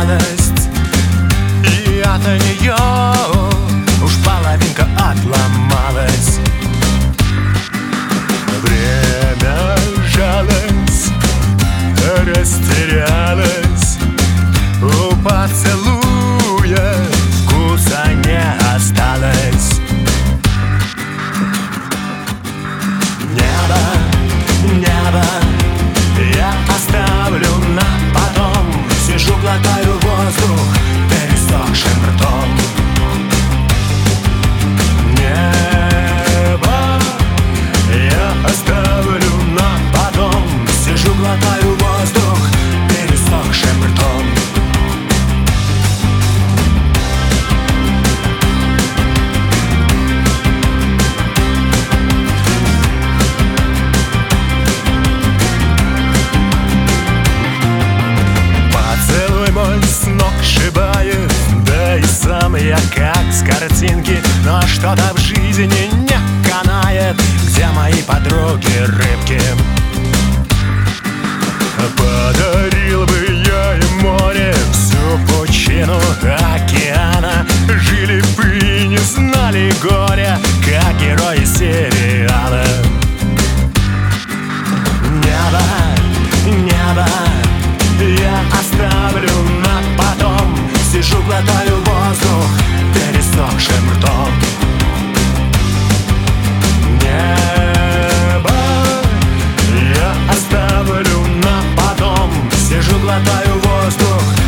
радость, и от нее уж половинка отломалась. Время жалось, растерялось, у поцелуя вкуса не осталось. Небо я оставлю на потом. Сижу, глотаю воздух пересохшим ртом. Небо я оставлю на потом. Сижу, глотаю воздух пересохшим ртом. С ног сшибает, да и сам я как с картинки. Но что-то в жизни не канает. Где мои подруги рыбки? Подарил бы я им море, всю пучину океана. Жили бы и не знали горя, как герои сериала. Небо я оставлю на потом. Сижу, глотаю воздух пересохшим ртом. Небо я оставлю на потом. Сижу, глотаю воздух